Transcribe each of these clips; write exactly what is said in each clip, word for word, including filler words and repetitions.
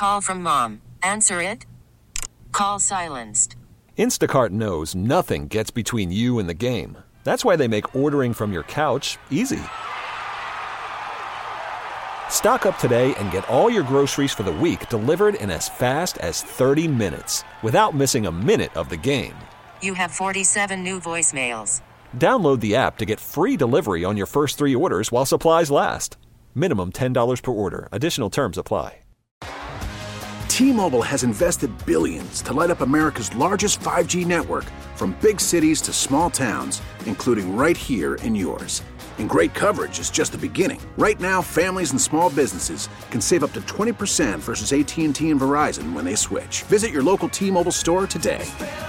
call from mom. Answer it. Call silenced. Instacart knows nothing gets between you and the game. That's why they make ordering from your couch easy. Stock up today and get all your groceries for the week delivered in as fast as thirty minutes without missing a minute of the game. You have forty-seven new voicemails. Download the app to get free delivery on your first three orders while supplies last. Minimum ten dollars per order. Additional terms apply. T-Mobile has invested billions to light up America's largest five G network, from big cities to small towns, including right here in yours. And great coverage is just the beginning. Right now, families and small businesses can save up to twenty percent versus A T and T and Verizon when they switch. Visit your local T-Mobile store today.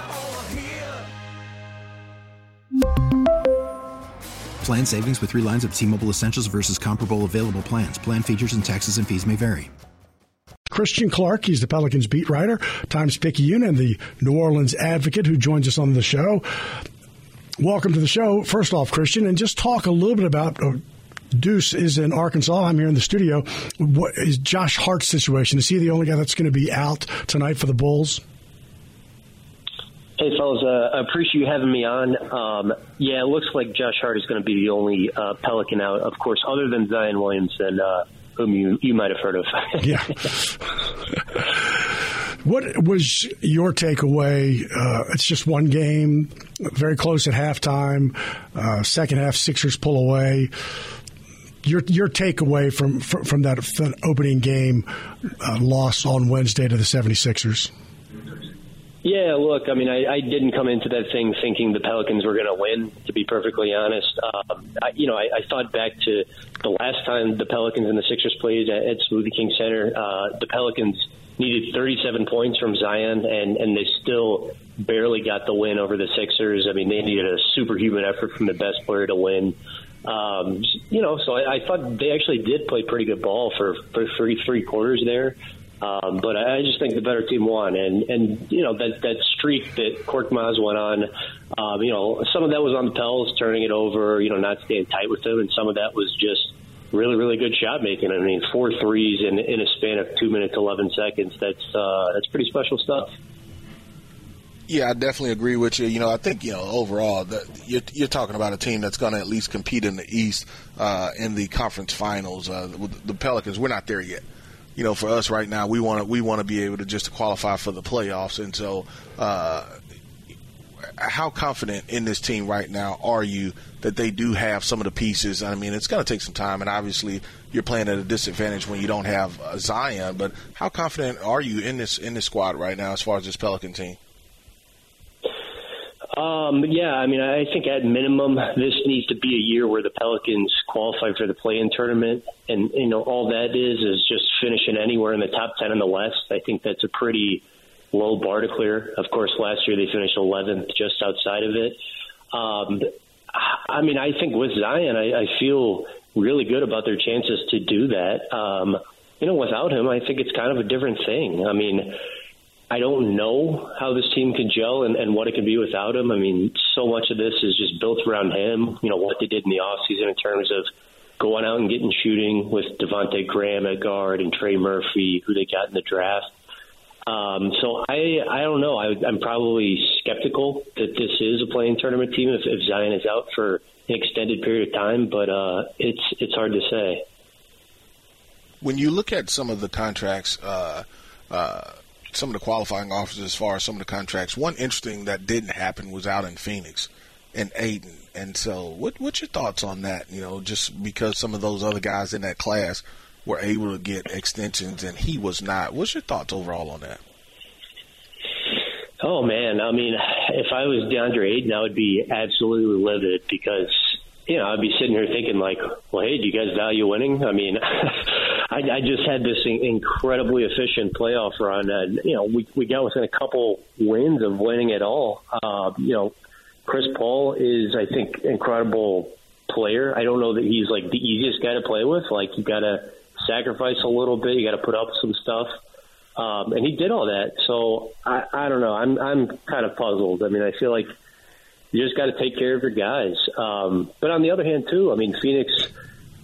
Plan savings with three lines of T-Mobile Essentials versus comparable available plans. Plan features and taxes and fees may vary. Christian Clark, he's the Pelicans beat writer, Times-Picayune, and the New Orleans Advocate, who joins us on the show. Welcome to the show. First off, Christian, and just talk a little bit about uh, Deuce is in Arkansas. I'm here in the studio. What is Josh Hart's situation? Is he the only guy that's going to be out tonight for the Bulls? Hey, fellas, uh, I appreciate you having me on. Um, yeah, it looks like Josh Hart is going to be the only uh, Pelican out, of course, other than Zion Williamson, uh, whom you, you might have heard of. Yeah. What was your takeaway? Uh, it's just one game, very close at halftime. Uh, second half, Sixers pull away. Your your takeaway from from, from that, that opening game uh, loss on Wednesday to the seventy-sixers? Yeah, look, I mean, I, I didn't come into that thing thinking the Pelicans were going to win, to be perfectly honest. Um, I, you know, I, I thought back to the last time the Pelicans and the Sixers played at, at Smoothie King Center. Uh, the Pelicans needed thirty-seven points from Zion, and, and they still barely got the win over the Sixers. I mean, they needed a superhuman effort from the best player to win. Um, you know, so I, I thought they actually did play pretty good ball for, for three, three quarters there. Um, but I just think the better team won. And, and you know, that, that streak that Korkmaz went on, um, you know, some of that was on the Pels turning it over, you know, not staying tight with them. And some of that was just really, really good shot making. I mean, four threes in, in a span of two minutes, eleven seconds. That's, uh, that's pretty special stuff. Yeah, I definitely agree with you. You know, I think, you know, overall, the, you're, you're talking about a team that's going to at least compete in the East uh, in the conference finals. Uh, with the Pelicans, we're not there yet. You know, for us right now, we want to we want to be able to just qualify for the playoffs. And so, uh, how confident in this team right now are you that they do have some of the pieces? I mean, it's going to take some time, and obviously, you're playing at a disadvantage when you don't have uh, Zion. But how confident are you in this in this squad right now, as far as this Pelican team? Um, yeah, I mean, I think at minimum, this needs to be a year where the Pelicans qualify for the play-in tournament. And, you know, all that is is just finishing anywhere in the top ten in the West. I think that's a pretty low bar to clear. Of course, last year they finished eleventh, just outside of it. Um, I mean, I think with Zion, I, I feel really good about their chances to do that. Um, you know, without him, I think it's kind of a different thing. I mean, I don't know how this team could gel and, and what it could be without him. I mean, so much of this is just built around him, you know, what they did in the offseason in terms of going out and getting shooting with Devontae Graham at guard and Trey Murphy, who they got in the draft. Um, so I I don't know. I, I'm probably skeptical that this is a playing tournament team if, if Zion is out for an extended period of time, but uh, it's it's hard to say. When you look at some of the contracts, uh, uh, some of the qualifying offers as far as some of the contracts, one interesting that didn't happen was out in Phoenix and Aiden. And so what, what's your thoughts on that, you know, just because some of those other guys in that class were able to get extensions and he was not? What's your thoughts overall on that? Oh, man. I mean, if I was DeAndre Ayton, I would be absolutely livid because, you know, I'd be sitting here thinking like, well, hey, do you guys value winning? I mean, I, I just had this incredibly efficient playoff run. And, you know, we, we got within a couple wins of winning it all. Uh, you know, Chris Paul is, I think, incredible player. I don't know that he's like the easiest guy to play with. Like, you got to sacrifice a little bit. You got to put up some stuff. Um, and he did all that. So I, I don't know. I'm, I'm kind of puzzled. I mean, I feel like you just got to take care of your guys. Um, but on the other hand, too, I mean, Phoenix,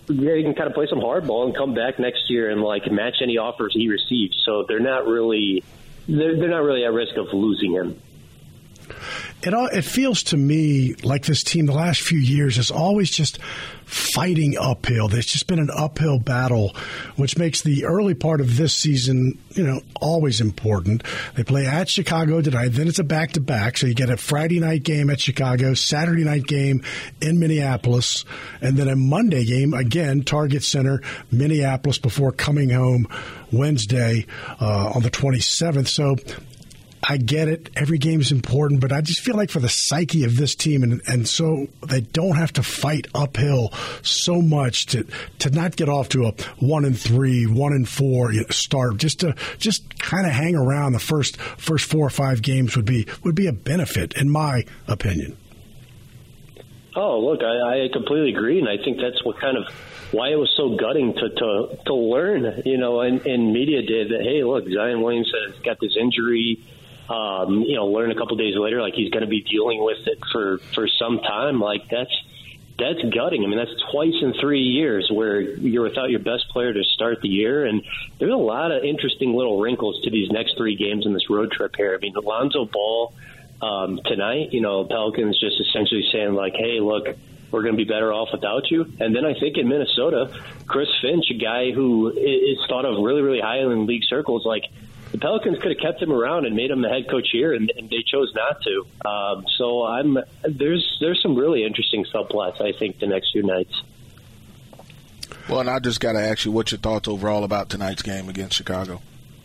yeah, he can kind of play some hardball and come back next year and like match any offers he receives. So they're not really they're, they're not really at risk of losing him. It all, it feels to me like this team the last few years is always just fighting uphill. There's just been an uphill battle, which makes the early part of this season, you know, always important. They play at Chicago tonight. Then it's a back-to-back. So you get a Friday night game at Chicago, Saturday night game in Minneapolis, and then a Monday game, again, Target Center, Minneapolis, before coming home Wednesday uh, on the twenty-seventh. So I get it. Every game is important, but I just feel like for the psyche of this team, and, and so they don't have to fight uphill so much to to not get off to a one and three, one and four you know, start. Just to just kind of hang around the first first four or five games would be would be a benefit, in my opinion. Oh, look, I, I completely agree, and I think that's what kind of why it was so gutting to to, to learn, you know, and, and media did that. Hey, look, Zion Williamson has got this injury. Um, you know, learn a couple days later, like he's going to be dealing with it for, for some time. Like that's that's gutting. I mean, that's twice in three years where you're without your best player to start the year. And there's a lot of interesting little wrinkles to these next three games in this road trip here. I mean, Lonzo Ball um, tonight, you know, Pelicans just essentially saying like, hey, look, we're going to be better off without you. And then I think in Minnesota, Chris Finch, a guy who is thought of really, really high in league circles, like, the Pelicans could have kept him around and made him the head coach here, and, and they chose not to. Um, so I'm there's there's some really interesting subplots, I think, the next few nights. Well, and I just got to ask you, what's your thoughts overall about tonight's game against Chicago?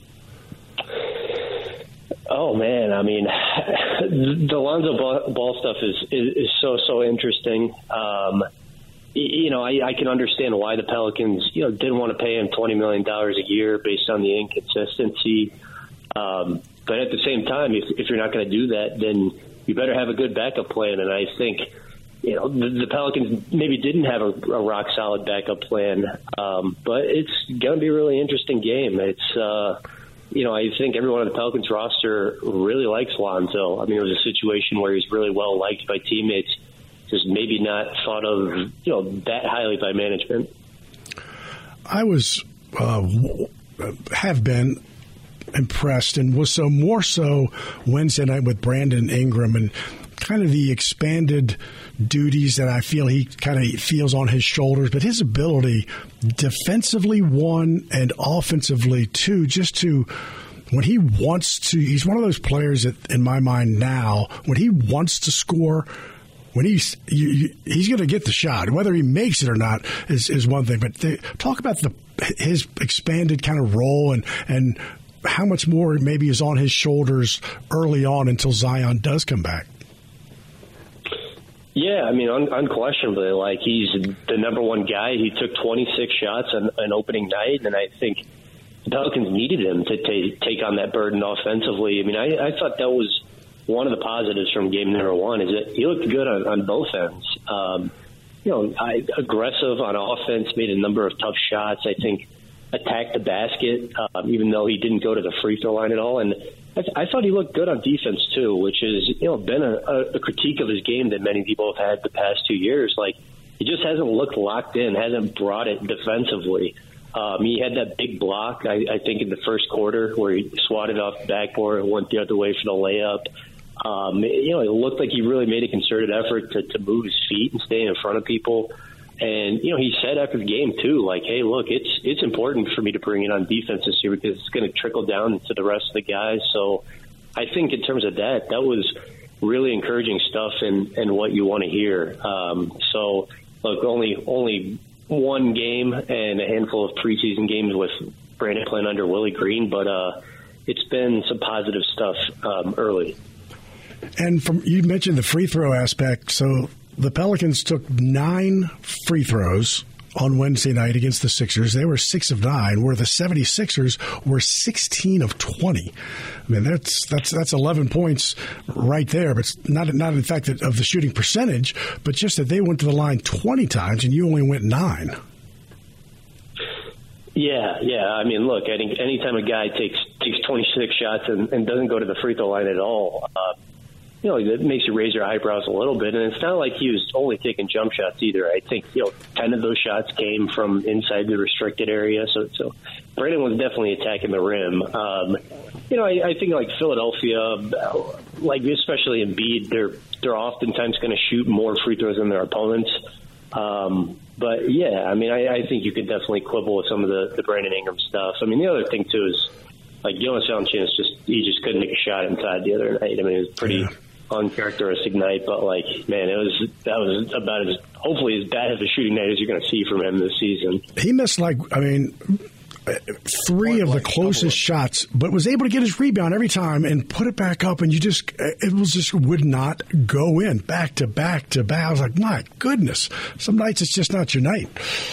Oh man, I mean, the Lonzo Ball stuff is is, is so so interesting. Um, You know, I, I can understand why the Pelicans, you know, didn't want to pay him twenty million dollars a year based on the inconsistency. Um, but at the same time, if, if you're not going to do that, then you better have a good backup plan. And I think, you know, the, the Pelicans maybe didn't have a, a rock-solid backup plan. Um, but it's going to be a really interesting game. It's, uh, you know, I think everyone on the Pelicans roster really likes Lonzo. I mean, it was a situation where he's really well-liked by teammates. Just maybe not thought of, you know, that highly by management. I was, uh, have been impressed, and was so more so Wednesday night with Brandon Ingram and kind of the expanded duties that I feel he kind of feels on his shoulders, but his ability defensively, one, and offensively, two, just to, when he wants to, he's one of those players that, in my mind now, when he wants to score, when he's you, you, he's going to get the shot. Whether he makes it or not is, is one thing. But they, talk about the his expanded kind of role and and how much more maybe is on his shoulders early on until Zion does come back. Yeah, I mean, un- unquestionably, like he's the number one guy. He took twenty-six shots on, on opening night, and I think the Pelicans needed him to t- take on that burden offensively. I mean, I, I thought that was one of the positives from game number one is that he looked good on, on both ends. Um, you know, I, aggressive on offense, made a number of tough shots. I think attacked the basket, um, even though he didn't go to the free throw line at all. And I, th- I thought he looked good on defense too, which is, you know, been a, a, a critique of his game that many people have had the past two years. Like, he just hasn't looked locked in, hasn't brought it defensively. Um, he had that big block, I, I think, in the first quarter where he swatted off the backboard and went the other way for the layup. Um, you know, it looked like he really made a concerted effort to, to move his feet and stay in front of people. And, you know, he said after the game, too, like, hey, look, it's it's important for me to bring it on defense this year because it's going to trickle down to the rest of the guys. So I think in terms of that, that was really encouraging stuff and, and what you want to hear. Um, so, look, only only one game and a handful of preseason games with Brandon playing under Willie Green, but uh, it's been some positive stuff um, early. And from you mentioned the free throw aspect, so the Pelicans took nine free throws on Wednesday night against the Sixers. They were six of nine, where the seventy-sixers were sixteen of twenty. I mean, that's that's that's eleven points right there, but it's not not in fact of the shooting percentage, but just that they went to the line twenty times and you only went nine. Yeah, yeah. I mean, look, I think anytime a guy takes takes twenty-six shots and, and doesn't go to the free throw line at all, uh, you know, that makes you raise your eyebrows a little bit. And it's not like he was only taking jump shots either. I think, you know, ten of those shots came from inside the restricted area. So, so Brandon was definitely attacking the rim. Um, you know, I, I think like Philadelphia, like especially Embiid, they're they're oftentimes going to shoot more free throws than their opponents. Um, but yeah, I mean, I, I think you could definitely quibble with some of the, the Brandon Ingram stuff. I mean, the other thing too is like Jonas Valanciunas just he just couldn't make a shot inside the other night. I mean, it was pretty. Yeah. Uncharacteristic night, but like, man, it was that was about as hopefully as bad as a shooting night as you're going to see from him this season. He missed like, I mean, three of the closest shots, but was able to get his rebound every time and put it back up, and you just it was just would not go in back to back to back. I was like, my goodness, some nights it's just not your night.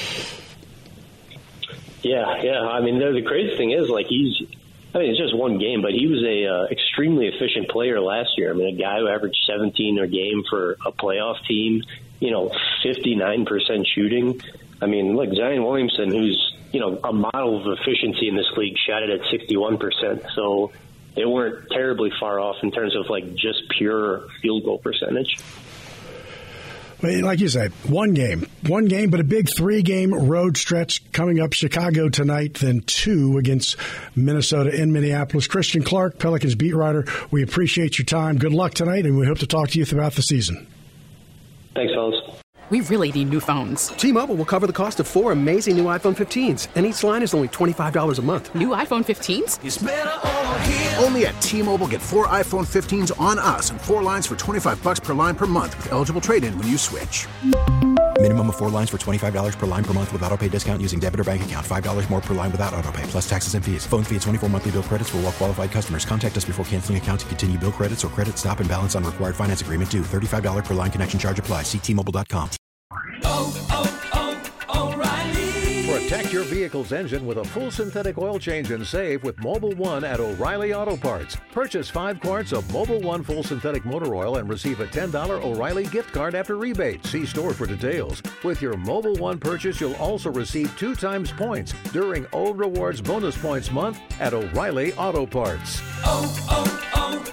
Yeah, yeah. I mean, the, the crazy thing is like he's. I mean, it's just one game, but he was a uh, extremely efficient player last year. I mean, a guy who averaged seventeen a game for a playoff team, you know, fifty-nine percent shooting. I mean, look, Zion Williamson, who's, you know, a model of efficiency in this league, shot it at sixty-one percent. So they weren't terribly far off in terms of, like, just pure field goal percentage. Like you said, one game, one game, but a big three-game road stretch coming up. Chicago tonight, then two against Minnesota in Minneapolis. Christian Clark, Pelicans beat writer, we appreciate your time. Good luck tonight, and we hope to talk to you throughout the season. Thanks, fellas. We really need new phones. T-Mobile will cover the cost of four amazing new iPhone fifteens, and each line is only twenty-five dollars a month. New iPhone fifteens? It's better over here. Only at T-Mobile, get four iPhone fifteens on us and four lines for twenty-five dollars per line per month with eligible trade-in when you switch. Minimum of four lines for twenty-five dollars per line per month with autopay discount using debit or bank account. five dollars more per line without autopay, plus taxes and fees. Phone fee at twenty-four monthly bill credits for well-qualified customers. Contact us before canceling account to continue bill credits or credit stop and balance on required finance agreement due. thirty-five dollars per line connection charge applies. See T Mobile dot com. Oh, oh, oh, O'Reilly. Protect your vehicle's engine with a full synthetic oil change and save with Mobil one at O'Reilly Auto Parts. Purchase five quarts of Mobil one full synthetic motor oil and receive a ten dollars O'Reilly gift card after rebate. See store for details. With your Mobil one purchase, you'll also receive two times points during O Rewards Bonus Points Month at O'Reilly Auto Parts. Oh,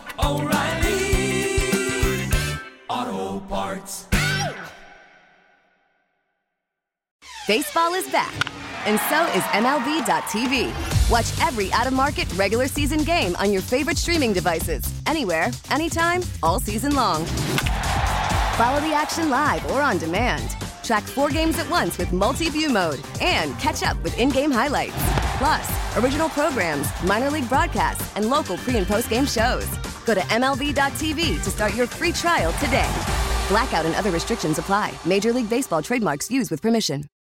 oh, oh, O'Reilly Auto Parts. Baseball is back, and so is M L B dot T V. Watch every out-of-market regular season game on your favorite streaming devices, anywhere, anytime, all season long. Follow the action live or on demand. Track four games at once with multi-view mode and catch up with in-game highlights. Plus, original programs, minor league broadcasts, and local pre- and post-game shows. Go to M L B dot T V to start your free trial today. Blackout and other restrictions apply. Major League Baseball trademarks used with permission.